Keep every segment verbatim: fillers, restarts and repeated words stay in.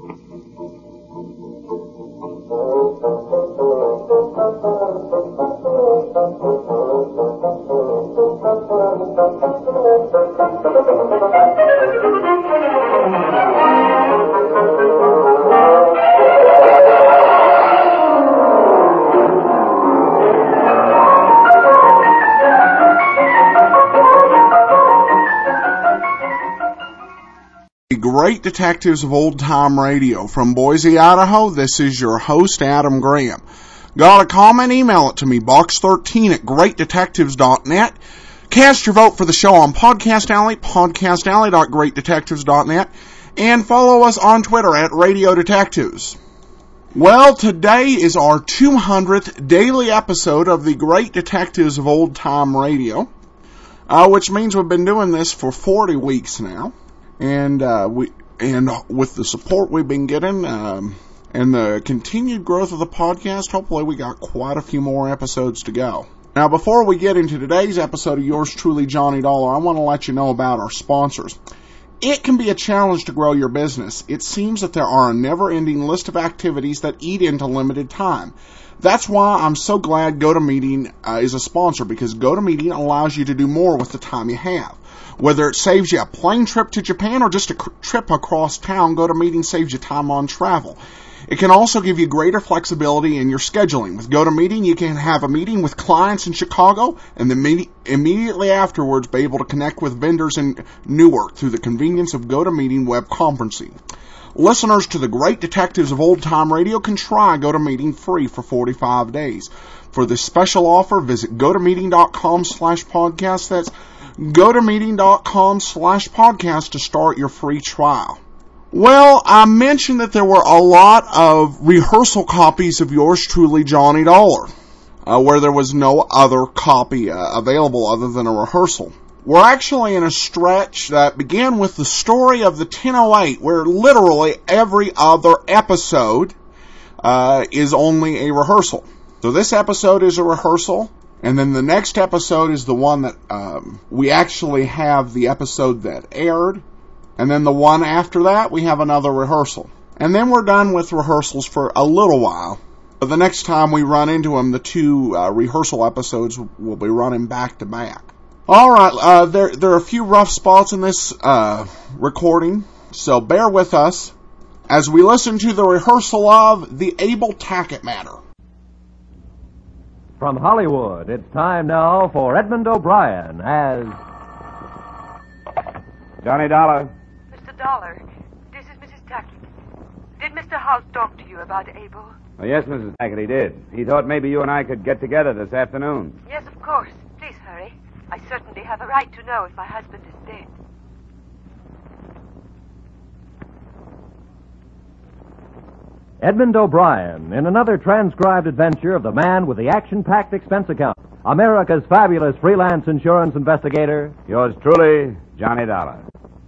Great Detectives of Old Time Radio. From Boise, Idaho, this is your host, Adam Graham. Got a comment? Email it to me, box thirteen at great detectives dot net. Cast your vote for the show on Podcast Alley, podcast alley dot great detectives dot net, and follow us on Twitter at Radio Detectives. Well, today is our two hundredth daily episode of the Great Detectives of Old Time Radio, uh, which means we've been doing this for forty weeks now. And uh, we and with the support we've been getting um, and the continued growth of the podcast, hopefully we got quite a few more episodes to go. Now, before we get into today's episode of yours truly, Johnny Dollar, I want to let you know about our sponsors. It can be a challenge to grow your business. It seems that there are a never-ending list of activities that eat into limited time. That's why I'm so glad GoToMeeting uh, is a sponsor, because GoToMeeting allows you to do more with the time you have. Whether it saves you a plane trip to Japan or just a cr- trip across town, GoToMeeting saves you time on travel. It can also give you greater flexibility in your scheduling. With GoToMeeting, you can have a meeting with clients in Chicago and then imme- immediately afterwards be able to connect with vendors in Newark through the convenience of GoToMeeting web conferencing. Listeners to the Great Detectives of Old Time Radio can try GoToMeeting free for forty-five days. For this special offer, visit gotomeeting.com slash podcast. That's gotomeeting.com slash podcast to start your free trial. Well, I mentioned that there were a lot of rehearsal copies of yours truly, Johnny Dollar, uh, where there was no other copy uh, available other than a rehearsal. We're actually in a stretch that began with the story of the ten oh eight, where literally every other episode uh, is only a rehearsal. So this episode is a rehearsal, and then the next episode is the one that um, we actually have the episode that aired, and then the one after that we have another rehearsal. And then we're done with rehearsals for a little while. But the next time we run into them, the two uh, rehearsal episodes will be running back to back. Alright, uh, there, there are a few rough spots in this uh, recording, so bear with us as we listen to the rehearsal of The Abel Tackett Matter. From Hollywood, it's time now for Edmund O'Brien as... Johnny Dollar. Mister Dollar, this is Missus Tackett. Did Mister House talk to you about Abel? Oh, yes, Missus Tackett, he did. He thought maybe you and I could get together this afternoon. Yes, of course. Please hurry. I certainly have a right to know if my husband is dead. Edmund O'Brien in another transcribed adventure of the man with the action-packed expense account. America's fabulous freelance insurance investigator. Yours truly, Johnny Dollar.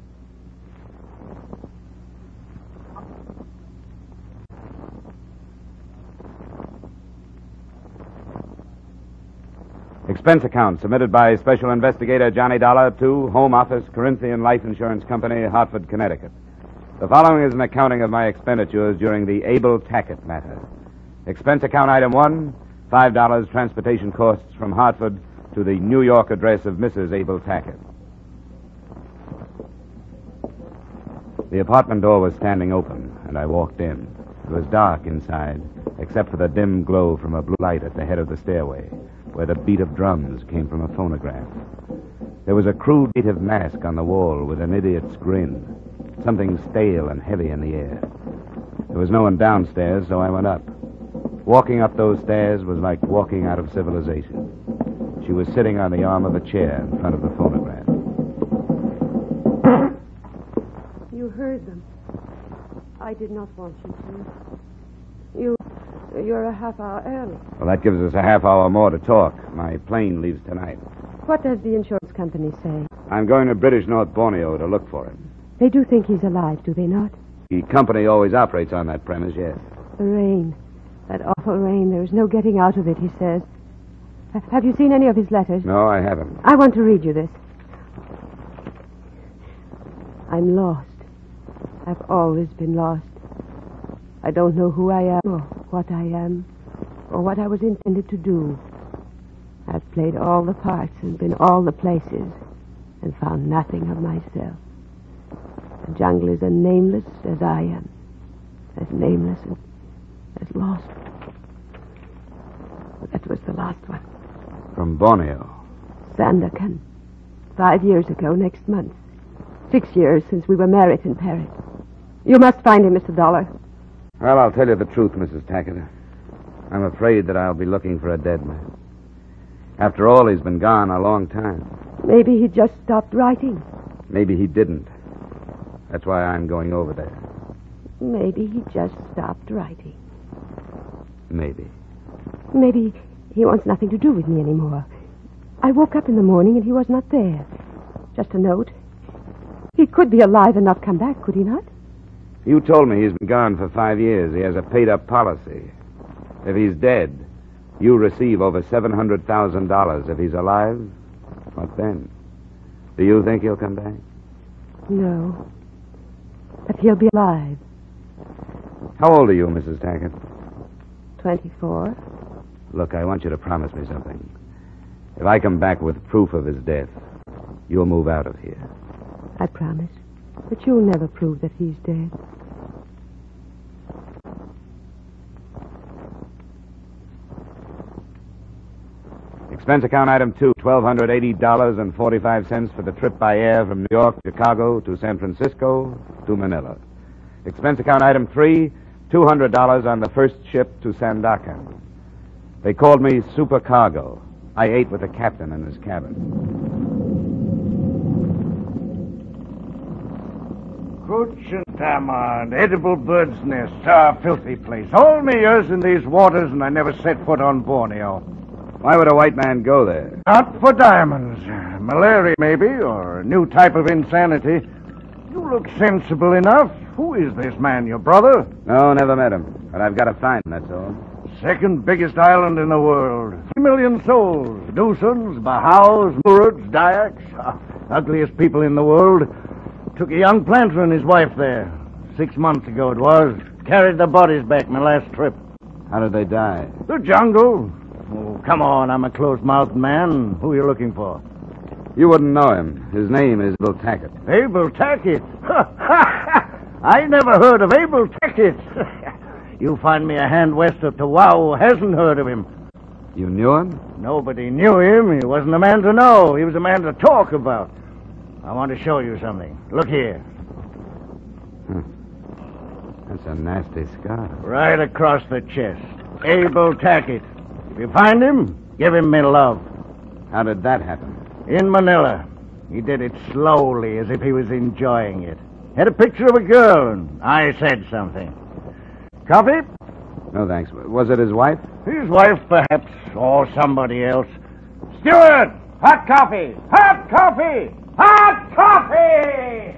Expense account submitted by Special Investigator Johnny Dollar to Home Office, Corinthian Life Insurance Company, Hartford, Connecticut. The following is an accounting of my expenditures during the Abel Tackett matter. Expense account item one, five dollars transportation costs from Hartford to the New York address of Missus Abel Tackett. The apartment door was standing open, and I walked in. It was dark inside, except for the dim glow from a blue light at the head of the stairway, where the beat of drums came from a phonograph. There was a crude native mask on the wall with an idiot's grin, something stale and heavy in the air. There was no one downstairs, so I went up. Walking up those stairs was like walking out of civilization. She was sitting on the arm of a chair in front of the phonograph. You heard them. I did not want you to. You, you're a half hour early. Well, that gives us a half hour more to talk. My plane leaves tonight. What does the insurance company say? I'm going to British North Borneo to look for him. They do think he's alive, do they not? The company always operates on that premise, yes. The rain. That awful rain. There's no getting out of it, he says. H- have you seen any of his letters? No, I haven't. I want to read you this. I'm lost. I've always been lost. I don't know who I am or what I am or what I was intended to do. I've played all the parts and been all the places and found nothing of myself. The jungle is as nameless as I am, as nameless and as lost. But that was the last one. From Borneo. Sandakan. Five years ago next month. Six years since we were married in Paris. You must find him, Mister Dollar. Well, I'll tell you the truth, Missus Tackett. I'm afraid that I'll be looking for a dead man. After all, he's been gone a long time. Maybe he just stopped writing. Maybe he didn't. That's why I'm going over there. Maybe he just stopped writing. Maybe. Maybe he wants nothing to do with me anymore. I woke up in the morning and he was not there. Just a note. He could be alive and not come back, could he not? You told me he's been gone for five years. He has a paid-up policy. If he's dead, you receive over seven hundred thousand dollars. If he's alive, what then? Do you think he'll come back? No. But he'll be alive. How old are you, Missus Tackett? Twenty-four. Look, I want you to promise me something. If I come back with proof of his death, you'll move out of here. I promise. But you'll never prove that he's dead. Expense account item two, twelve hundred eighty dollars and forty-five cents for the trip by air from New York, Chicago, to San Francisco, to Manila. Expense account item three, two hundred dollars on the first ship to Sandakan. They called me supercargo. I ate with the captain in his cabin. Cooch and tamarind, edible bird's nests. Ah, filthy place. All me years in these waters, and I never set foot on Borneo. Why would a white man go there? Not for diamonds. Malaria, maybe, or a new type of insanity. You look sensible enough. Who is this man, your brother? No, never met him. But I've got to find him, that's all. Second biggest island in the world. Three million souls. Dusans, Bahaus, Murids, Dayaks. Ah, ugliest people in the world. Took a young planter and his wife there. Six months ago it was. Carried the bodies back my last trip. How did they die? The jungle. Oh, come on, I'm a closed-mouthed man. Who are you looking for? You wouldn't know him. His name is Bill Tackett. Abel Tackett? I never heard of Abel Tackett. You find me a hand west of Tawau who hasn't heard of him. You knew him? Nobody knew him. He wasn't a man to know. He was a man to talk about. I want to show you something. Look here. Huh. That's a nasty scar. Right across the chest. Abel Tackett. If you find him, give him me love. How did that happen? In Manila. He did it slowly, as if he was enjoying it. Had a picture of a girl, and I said something. Coffee? No, thanks. Was it his wife? His wife, perhaps, or somebody else. Steward! Hot coffee! Hot coffee! Hot coffee!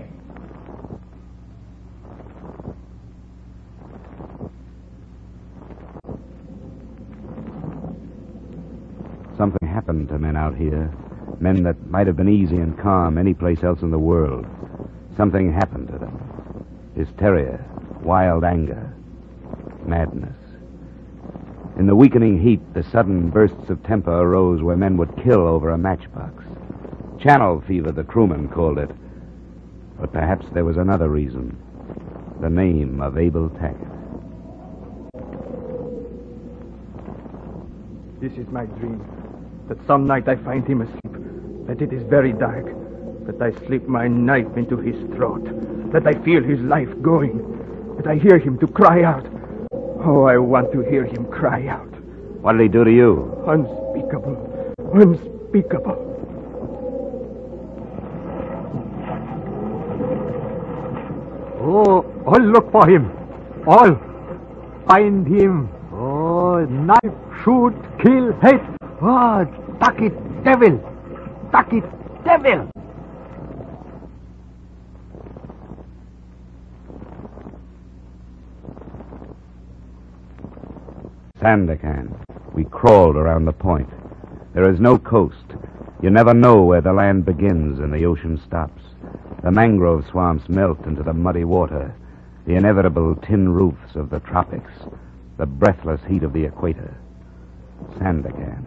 Something happened to men out here. Men that might have been easy and calm any place else in the world. Something happened to them. Hysteria, wild anger, madness. In the weakening heat, the sudden bursts of temper arose where men would kill over a matchbox. Channel fever, the crewmen called it. But perhaps there was another reason. The name of Abel Tackett. This is my dream. That some night I find him asleep. That it is very dark. That I slip my knife into his throat. That I feel his life going. That I hear him to cry out. Oh, I want to hear him cry out. What did he do to you? Unspeakable. Unspeakable. Oh, all look for him. All. Find him. Oh, knife, shoot, kill, hate. Oh, Tackett, devil. Tackett, devil. Sandakan. We crawled around the point. There is no coast. You never know where the land begins and the ocean stops. The mangrove swamps melt into the muddy water. The inevitable tin roofs of the tropics. The breathless heat of the equator. Sandakan.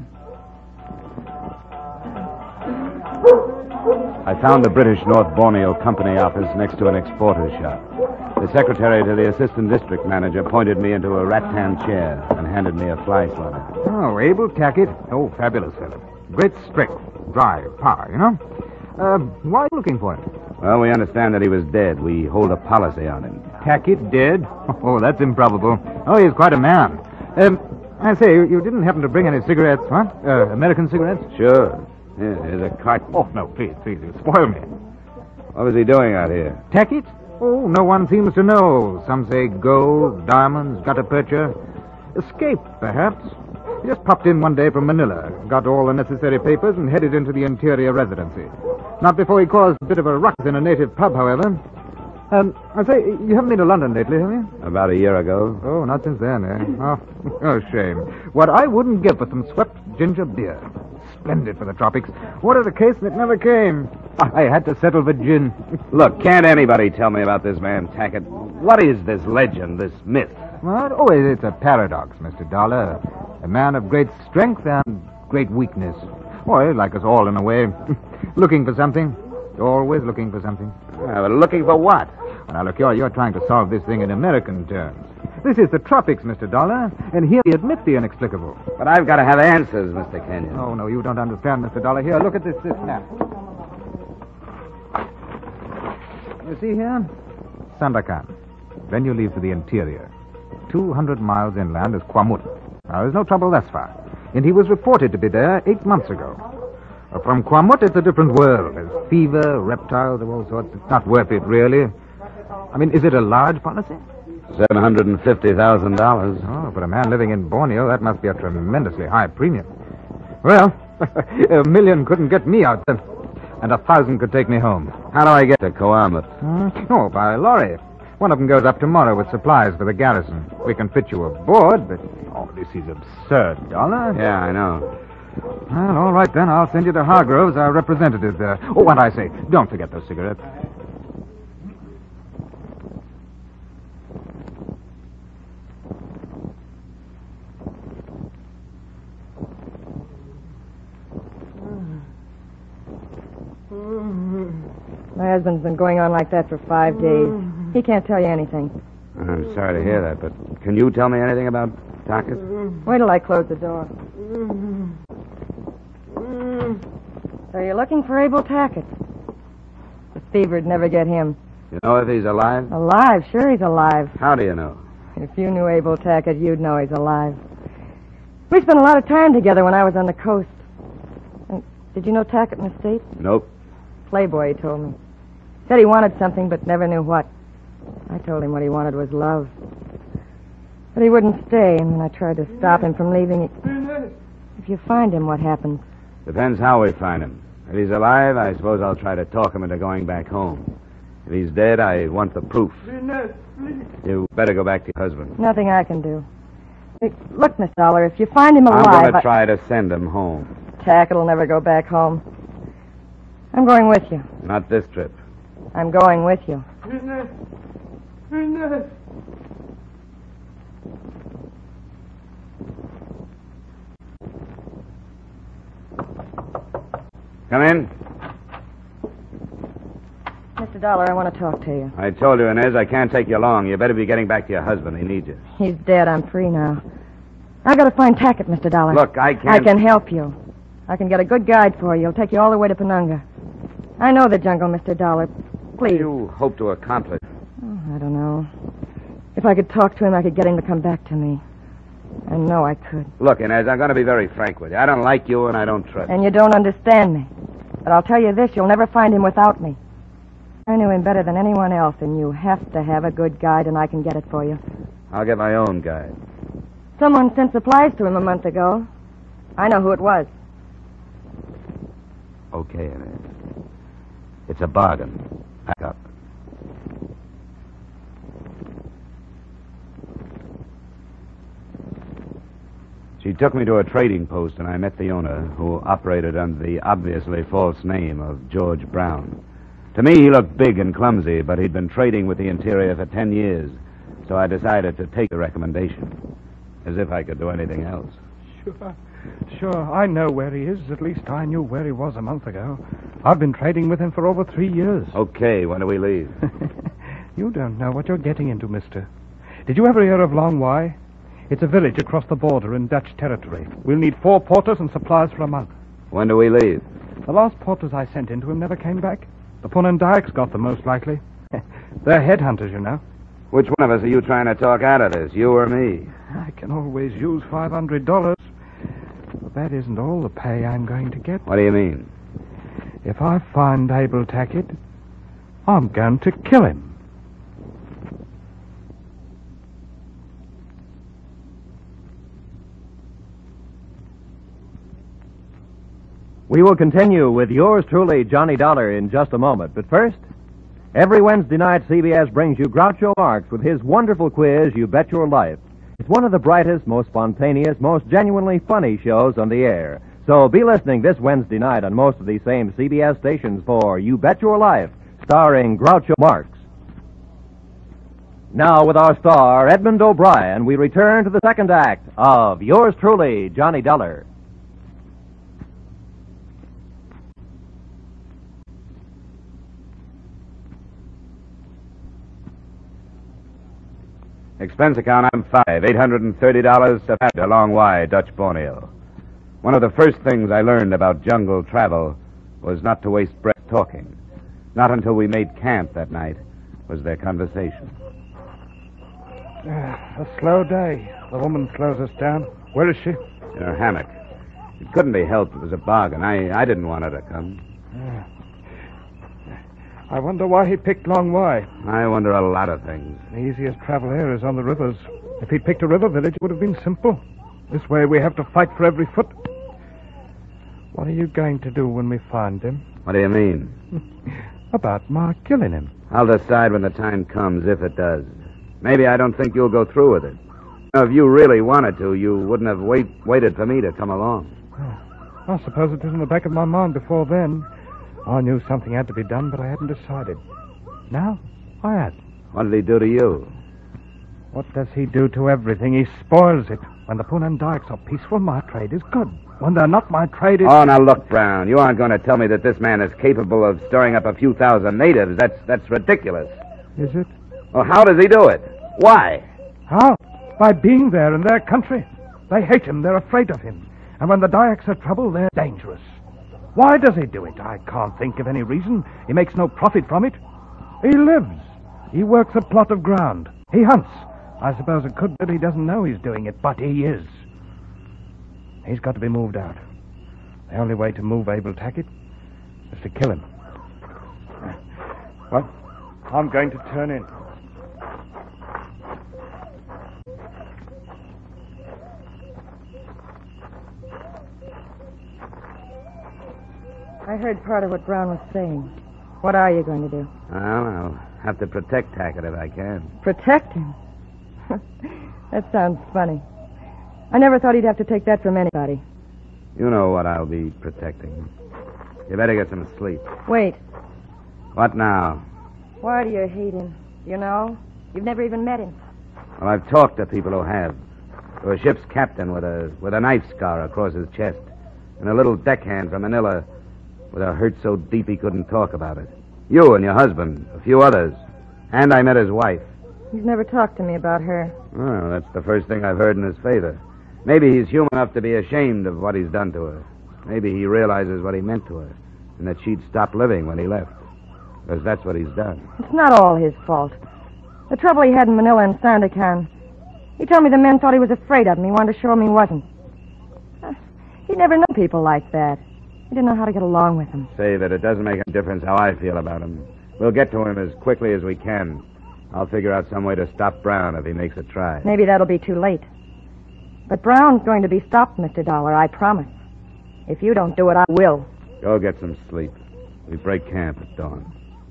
I found the British North Borneo Company office next to an exporter's shop. The secretary to the assistant district manager pointed me into a rattan chair and handed me a fly swatter. Oh, Abel Tackett. Oh, fabulous fellow. Great strength, drive, power, you know? Uh, why are you looking for him? Well, we understand that he was dead. We hold a policy on him. Tackett dead? Oh, that's improbable. Oh, he's quite a man. Um, I say, you, you didn't happen to bring any cigarettes, what? Uh, American cigarettes? Sure. Here, here's a carton. Oh, no, please, please, you spoil me. What was he doing out here? Tackett? Oh, no one seems to know. Some say gold, diamonds, gutta percha. Escape, perhaps. He just popped in one day from Manila, got all the necessary papers, and headed into the interior residency. Not before he caused a bit of a ruckus in a native pub, however. Um, I say, you haven't been to London lately, have you? About a year ago. Oh, not since then, eh? Oh, oh, shame. What I wouldn't give for some swept ginger beer. Splendid for the tropics. What a case that never came. I had to settle for gin. Look, can't anybody tell me about this man, Tackett? What is this legend, this myth? What? Oh, it's a paradox, Mister Dollar. A man of great strength and great weakness. Or, like us all in a way. Looking for something. Always looking for something. Yeah, but looking for what? Well, now, look, you're, you're trying to solve this thing in American terms. This is the tropics, Mister Dollar, and here we admit the inexplicable. But I've got to have answers, Mister Kenyon. Oh, no, you don't understand, Mister Dollar. Here, look at this, this map. You see here? Sandakan. Then you leave for the interior. Two hundred miles inland is Kwamut. Now, there's no trouble thus far. And he was reported to be there eight months ago. From Kwamut, it's a different world. There's fever, reptiles of all sorts. It's not worth it, really. I mean, is it a large policy? Seven hundred and fifty thousand dollars. Oh, for a man living in Borneo, that must be a tremendously high premium. Well, a million couldn't get me out there, and a thousand could take me home. How do I get to Coamut? Hmm? Oh, by lorry. One of them goes up tomorrow with supplies for the garrison. We can fit you aboard, but oh, this is absurd, Dollar. Yeah, I know. Well, all right then. I'll send you to Hargroves, our representative there. Oh, and I say, don't forget those cigarettes. My husband's been going on like that for five days. He can't tell you anything. I'm sorry to hear that, but can you tell me anything about Tackett? Wait till I close the door. So you're looking for Abel Tackett? The fever'd never get him. You know if he's alive? Alive? Sure he's alive. How do you know? If you knew Abel Tackett, you'd know he's alive. We spent a lot of time together when I was on the coast. And did you know Tackett in the States? Nope. Playboy, he told me. Said he wanted something, but never knew what. I told him what he wanted was love. But he wouldn't stay, and then I tried to stop him from leaving. If you find him, what happens? Depends how we find him. If he's alive, I suppose I'll try to talk him into going back home. If he's dead, I want the proof. You better go back to your husband. Nothing I can do. Hey, look, Miss Dollar, if you find him alive... I'm going to I... try to send him home. Tackett'll never go back home. I'm going with you. Not this trip. I'm going with you. Come in. Mister Dollar, I want to talk to you. I told you, Inez, I can't take you long. You better be getting back to your husband. He needs you. He's dead. I'm free now. I've got to find Tackett, Mister Dollar. Look, I can't... I can help you. I can get a good guide for you. He'll take you all the way to Penunga. I know the jungle, Mister Dollar. Please. What do you hope to accomplish? Oh, I don't know. If I could talk to him, I could get him to come back to me. I know I could. Look, Inez, I'm going to be very frank with you. I don't like you and I don't trust you. And you don't understand me. But I'll tell you this, you'll never find him without me. I knew him better than anyone else, and you have to have a good guide, and I can get it for you. I'll get my own guide. Someone sent supplies to him a month ago. I know who it was. Okay, Inez. It's a bargain. Pack up. She took me to a trading post, and I met the owner, who operated under the obviously false name of George Brown. To me, he looked big and clumsy, but he'd been trading with the interior for ten years, so I decided to take the recommendation, as if I could do anything else. Sure. Sure, I know where he is. At least I knew where he was a month ago. I've been trading with him for over three years. Okay, when do we leave? You don't know what you're getting into, mister. Did you ever hear of Long Wai? It's a village across the border in Dutch territory. We'll need four porters and supplies for a month. When do we leave? The last porters I sent into him never came back. The Punandaiks got them, most likely. They're headhunters, you know. Which one of us are you trying to talk out of this, you or me? I can always use five hundred dollars. But that isn't all the pay I'm going to get. What do you mean? If I find Abel Tackett, I'm going to kill him. We will continue with yours truly, Johnny Dollar, in just a moment. But first, every Wednesday night, C B S brings you Groucho Marx with his wonderful quiz, You Bet Your Life. It's one of the brightest, most spontaneous, most genuinely funny shows on the air. So be listening this Wednesday night on most of these same C B S stations for You Bet Your Life, starring Groucho Marx. Now, with our star, Edmund O'Brien, we return to the second act of yours truly, Johnny Dollar. Expense account, I'm five. eight hundred thirty dollars to a Long Wai, Dutch Borneo. One of the first things I learned about jungle travel was not to waste breath talking. Not until we made camp that night was there conversation. Uh, a slow day. The woman slows us down. Where is she? In her hammock. It couldn't be helped. It was a bargain. I, I didn't want her to come. Uh, I wonder why he picked Long Wai. I wonder a lot of things. The easiest travel here is on the rivers. If he'd picked a river village, it would have been simple. This way we have to fight for every foot. What are you going to do when we find him? What do you mean? About my killing him. I'll decide when the time comes, if it does. Maybe I don't think you'll go through with it. If you really wanted to, you wouldn't have wait, waited for me to come along. Oh, I suppose it was in the back of my mind before then. I knew something had to be done, but I hadn't decided. Now, I had. What did he do to you? What does he do to everything? He spoils it. When the Punandaiks are peaceful, my trade is good. When they're not, my trade is... Oh, now look, Brown. You aren't going to tell me that this man is capable of stirring up a few thousand natives. That's that's ridiculous. Is it? Well, how does he do it? Why? How? By being there in their country. They hate him. They're afraid of him. And when the Dayaks are trouble, they're dangerous. Why does he do it? I can't think of any reason. He makes no profit from it. He lives. He works a plot of ground. He hunts. I suppose it could be that he doesn't know he's doing it, but he is. He's got to be moved out. The only way to move Abel Tackett is to kill him. Well, I'm going to turn in. I heard part of what Brown was saying. What are you going to do? Well, I'll have to protect Tackett if I can. Protect him? That sounds funny. I never thought he'd have to take that from anybody. You know what I'll be protecting. You better get some sleep. Wait. What now? Why do you hate him? You know? You've never even met him. Well, I've talked to people who have. To a ship's captain with a with a knife scar across his chest, and a little deckhand from Manila with a hurt so deep he couldn't talk about it. You and your husband, a few others. And I met his wife. He's never talked to me about her. Well, that's the first thing I've heard in his favor. Maybe he's human enough to be ashamed of what he's done to her. Maybe he realizes what he meant to her, and that she'd stop living when he left. Because that's what he's done. It's not all his fault. The trouble he had in Manila and Sandakan. He told me the men thought he was afraid of him. He wanted to show him he wasn't. Uh, he'd never known people like that. He didn't know how to get along with them. Say that it doesn't make a difference how I feel about him. We'll get to him as quickly as we can. I'll figure out some way to stop Brown if he makes a try. Maybe that'll be too late. But Brown's going to be stopped, Mister Dollar, I promise. If you don't do it, I will. Go get some sleep. We break camp at dawn.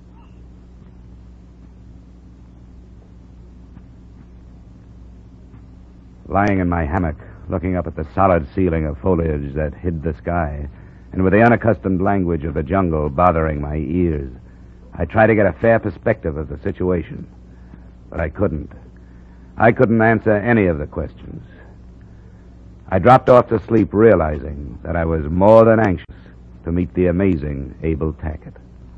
Lying in my hammock, looking up at the solid ceiling of foliage that hid the sky, and with the unaccustomed language of the jungle bothering my ears, I tried to get a fair perspective of the situation, but I couldn't. I couldn't answer any of the questions. I dropped off to sleep realizing that I was more than anxious to meet the amazing Abel Tackett.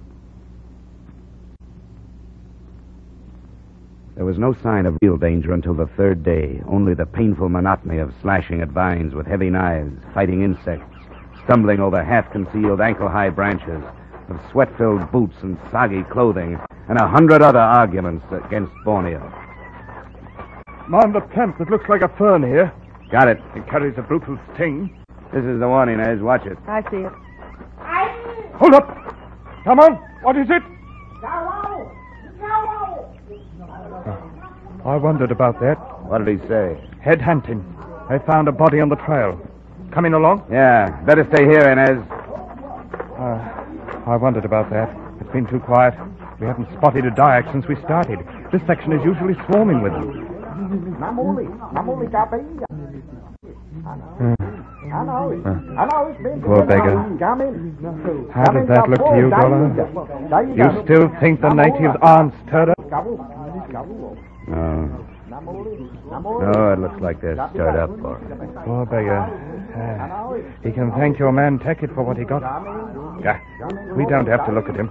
There was no sign of real danger until the third day, only the painful monotony of slashing at vines with heavy knives, fighting insects, stumbling over half-concealed ankle-high branches, of sweat-filled boots and soggy clothing, and a hundred other arguments against Borneo. Mind the plant that looks like a fern here. Got it. It carries a brutal sting. This is the one, Inez. Watch it. I see it. Hold up! Come on! What is it? I wondered about that. What did he say? Head hunting. They found a body on the trail. Coming along? Yeah. Better stay here, Inez. Uh, I wondered about that. It's been too quiet. We haven't spotted a Dyak since we started. This section is usually swarming with them. Poor beggar. How does that look to you, Dollar? You still think the natives aren't stirred up? No. No, it looks like they're stirred up for it. Poor beggar. Uh, he can thank your man Tackett for what he got. Yeah, we don't have to look at him.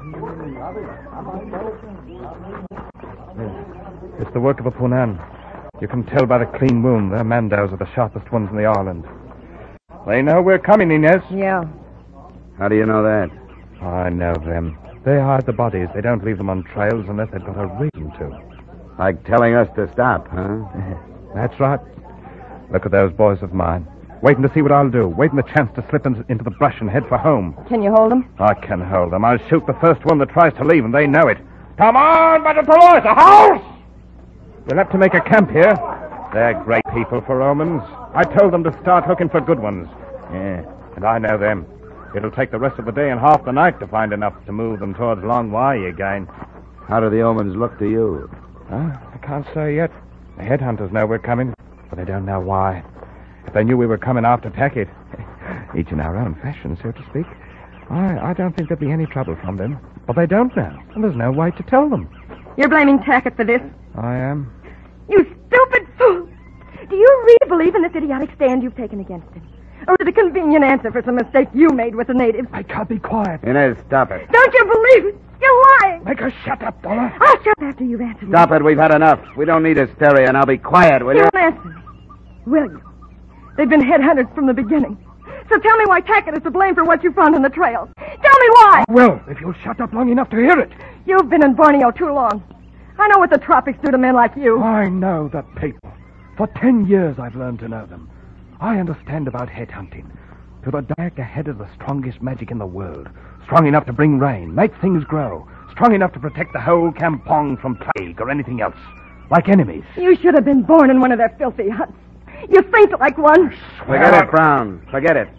It's the work of a Punan. You can tell by the clean wound their Mandaus are the sharpest ones in the island. They know we're coming, Inez. Yeah. How do you know that? I know them. They hide the bodies. They don't leave them on trails unless they've got a reason to. Like telling us to stop, huh? That's right. Look at those boys of mine. Waiting to see what I'll do. Waiting the chance to slip in, into the brush and head for home. Can you hold them? I can hold them. I'll shoot the first one that tries to leave, and they know it. Come on, Badatolos, a house! We'll have to make a camp here. They're great people for Romans. I told them to start looking for good ones. Yeah, and I know them. It'll take the rest of the day and half the night to find enough to move them towards Long Wai again. How do the omens look to you? Huh? I can't say yet. The headhunters know we're coming, but they don't know why. If they knew we were coming after Tackett, each in our own fashion, so to speak, I, I don't think there'd be any trouble from them. But they don't know, and there's no way to tell them. You're blaming Tackett for this? I am. You stupid fool! Do you really believe in this idiotic stand you've taken against him? Or is it a convenient answer for some mistake you made with the natives? I can't be quiet. Inez, stop it. Don't you believe it? You're lying! Make her shut up, Dollar. I'll shut after you've answered me. Stop it. We've had enough. We don't need hysteria. Now be quiet, will You you? won't answer me, will you? They've been headhunters from the beginning. So tell me why Tackett is to blame for what you found on the trail. Tell me why! Well, if you'll shut up long enough to hear it. You've been in Borneo too long. I know what the tropics do to men like you. I know the people. For ten years I've learned to know them. I understand about headhunting. To the Dyak ahead of the strongest magic in the world. Strong enough to bring rain, make things grow. Strong enough to protect the whole kampong from plague or anything else. Like enemies. You should have been born in one of their filthy huts. You think like one. Forget it, Brown. Forget it.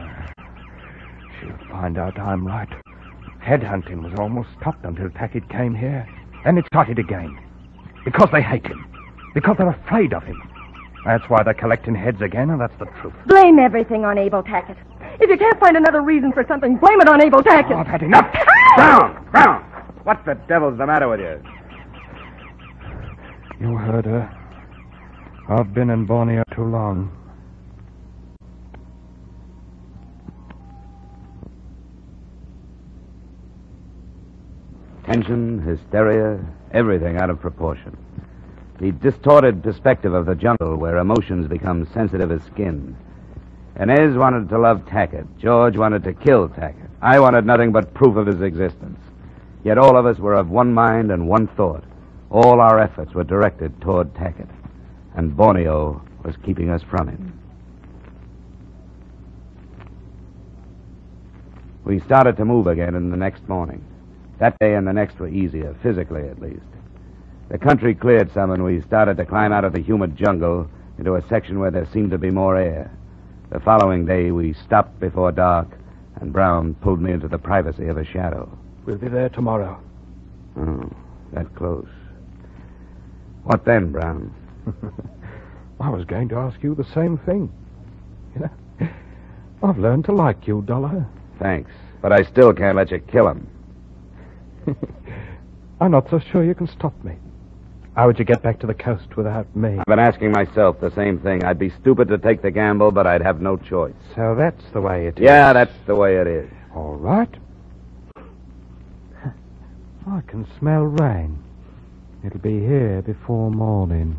She'll find out I'm right. Headhunting was almost stopped until Tackett came here. Then it started again. Because they hate him. Because they're afraid of him. That's why they're collecting heads again, and that's the truth. Blame everything on Abel Tackett. If you can't find another reason for something, blame it on Abel Tackett. Oh, I've had enough. Brown! Brown! What the devil's the matter with you? You heard her. I've been in Borneo too long. Tension, hysteria, everything out of proportion. The distorted perspective of the jungle where emotions become sensitive as skin. Inez wanted to love Tackett. George wanted to kill Tackett. I wanted nothing but proof of his existence. Yet all of us were of one mind and one thought. All our efforts were directed toward Tackett. And Borneo was keeping us from him. We started to move again in the next morning. That day and the next were easier, physically at least. The country cleared some, and we started to climb out of the humid jungle into a section where there seemed to be more air. The following day, we stopped before dark, and Brown pulled me into the privacy of a shadow. We'll be there tomorrow. Oh, that close. What then, Brown? I was going to ask you the same thing. You know, I've learned to like you, Dollar. Thanks, but I still can't let you kill him. I'm not so sure you can stop me. How would you get back to the coast without me? I've been asking myself the same thing. I'd be stupid to take the gamble, but I'd have no choice. So that's the way it is. Yeah, that's the way it is. All right. I can smell rain. It'll be here before morning.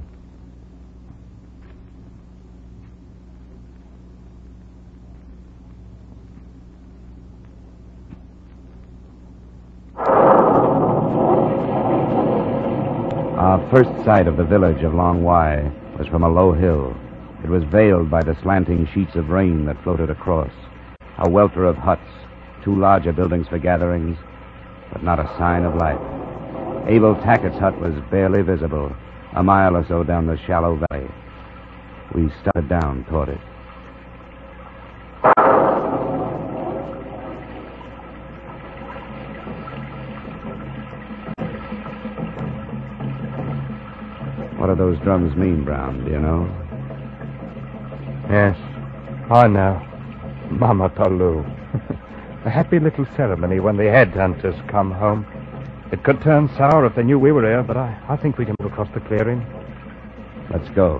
Our first sight of the village of Long Wai was from a low hill. It was veiled by the slanting sheets of rain that floated across. A welter of huts, two larger buildings for gatherings, but not a sign of life. Abel Tackett's hut was barely visible, a mile or so down the shallow valley. We started down toward it. What do those drums mean, Brown? Do you know? Yes, I know. Mama Talu. A happy little ceremony when the headhunters come home. It could turn sour if they knew we were here, but I, I think we can move across the clearing. Let's go.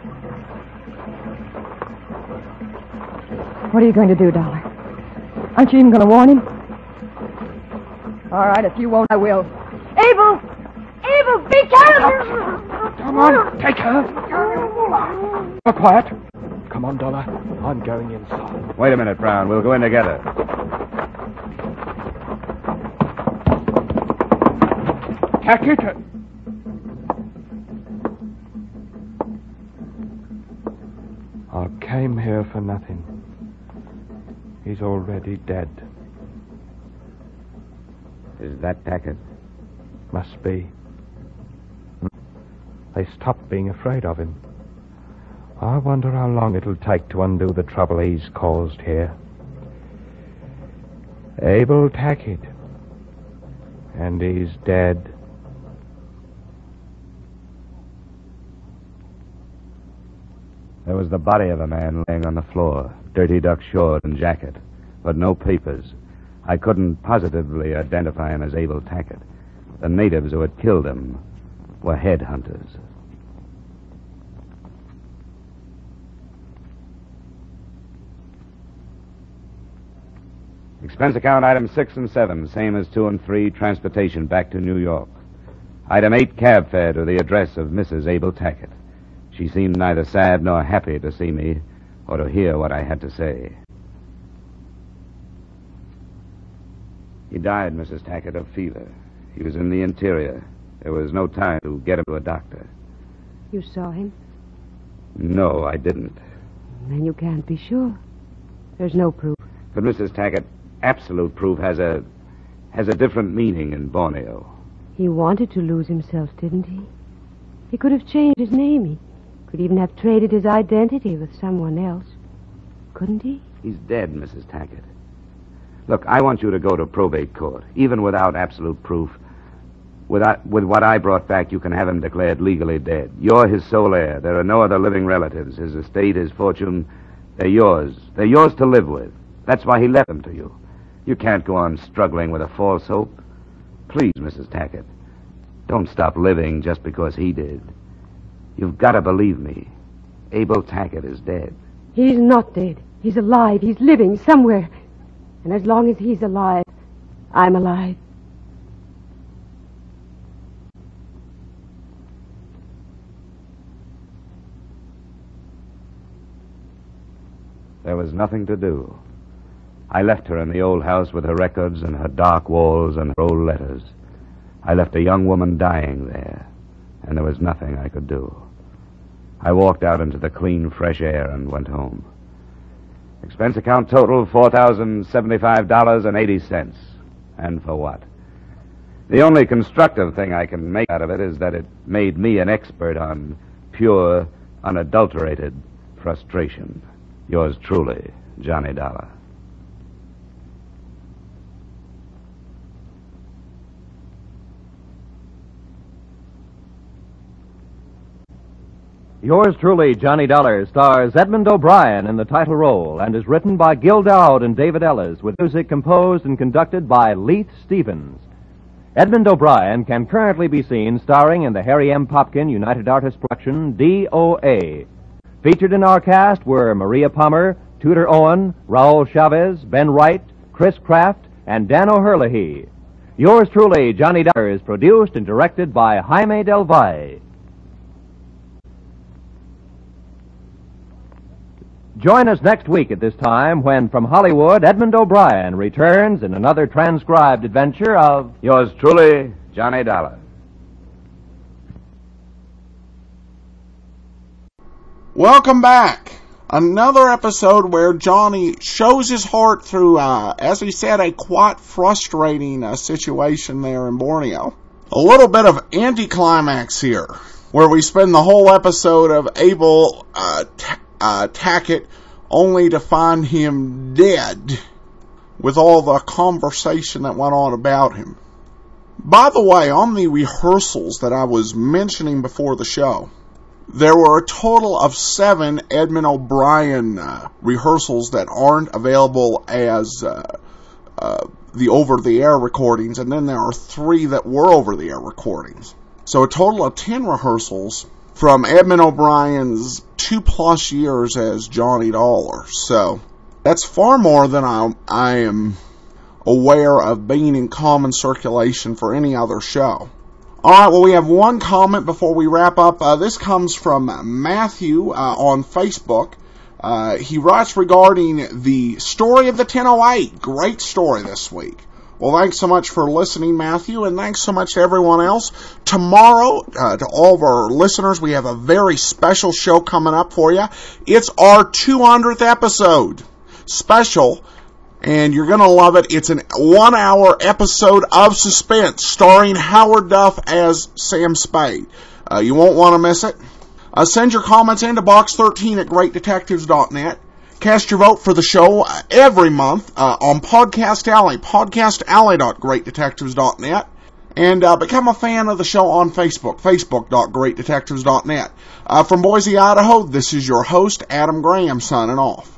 What are you going to do, Dollar? Aren't you even going to warn him? All right, if you won't, I will. Abel! Abel, be careful! Come on, take her. Be quiet. Come on, Dollar. I'm going inside. Wait a minute, Brown. We'll go in together. Tackett. I came here for nothing. He's already dead. Is that Tackett? Must be. They stopped being afraid of him. I wonder how long it'll take to undo the trouble he's caused here. Abel Tackett. And he's dead. There was the body of a man laying on the floor, dirty duck short and jacket, but no papers. I couldn't positively identify him as Abel Tackett. The natives who had killed him were headhunters. Expense account item six and seven, same as two and three, transportation back to New York. Item eight, cab fare to the address of Missus Abel Tackett. She seemed neither sad nor happy to see me or to hear what I had to say. He died, Missus Tackett, of fever. He was in the interior. There was no time to get him to a doctor. You saw him? No, I didn't. Then you can't be sure. There's no proof. But, Missus Tackett, absolute proof has a has a different meaning in Borneo. He wanted to lose himself, didn't he? He could have changed his name. He could even have traded his identity with someone else. Couldn't he? He's dead, Missus Tackett. Look, I want you to go to probate court, even without absolute proof. Without, with what I brought back, you can have him declared legally dead. You're his sole heir. There are no other living relatives. His estate, his fortune, they're yours. They're yours to live with. That's why he left them to you. You can't go on struggling with a false hope. Please, Missus Tackett, don't stop living just because he did. You've got to believe me. Abel Tackett is dead. He's not dead. He's alive. He's living somewhere. And as long as he's alive, I'm alive. There was nothing to do. I left her in the old house with her records and her dark walls and her old letters. I left a young woman dying there, and there was nothing I could do. I walked out into the clean, fresh air and went home. Expense account total, four thousand seventy-five dollars and eighty cents. And for what? The only constructive thing I can make out of it is that it made me an expert on pure, unadulterated frustration. Yours truly, Johnny Dollar. Yours truly, Johnny Dollar, stars Edmund O'Brien in the title role and is written by Gil Dowd and David Ellis, with music composed and conducted by Leith Stevens. Edmund O'Brien can currently be seen starring in the Harry M. Popkin United Artists production D O A. Featured in our cast were Maria Palmer, Tudor Owen, Raul Chavez, Ben Wright, Chris Kraft, and Dan O'Herlihy. Yours truly, Johnny Dollar, is produced and directed by Jaime Del Valle. Join us next week at this time when, from Hollywood, Edmund O'Brien returns in another transcribed adventure of Yours truly, Johnny Dollar. Welcome back. Another episode where Johnny shows his heart through, uh, as he said, a quite frustrating uh, situation there in Borneo. A little bit of anticlimax here, where we spend the whole episode of Abel uh, t- uh, Tackett only to find him dead with all the conversation that went on about him. By the way, on the rehearsals that I was mentioning before the show, there were a total of seven Edmund O'Brien uh, rehearsals that aren't available as uh, uh, the over-the-air recordings, and then there are three that were over-the-air recordings. So a total of ten rehearsals from Edmund O'Brien's two-plus years as Johnny Dollar. So that's far more than I, I am aware of being in common circulation for any other show. All right, well, we have one comment before we wrap up. Uh, this comes from Matthew uh, on Facebook. Uh, he writes regarding the story of the ten oh eight. Great story this week. Well, thanks so much for listening, Matthew, and thanks so much to everyone else. Tomorrow, uh, to all of our listeners, we have a very special show coming up for you. It's our two hundredth episode. Special. And you're going to love it. It's an one-hour episode of suspense starring Howard Duff as Sam Spade. Uh, you won't want to miss it. Uh, send your comments in to box thirteen at great detectives dot net. Cast your vote for the show every month uh, on Podcast Alley, podcast alley dot great detectives dot net. And uh, become a fan of the show on Facebook, facebook dot great detectives dot net. Uh, from Boise, Idaho, this is your host, Adam Graham, signing off.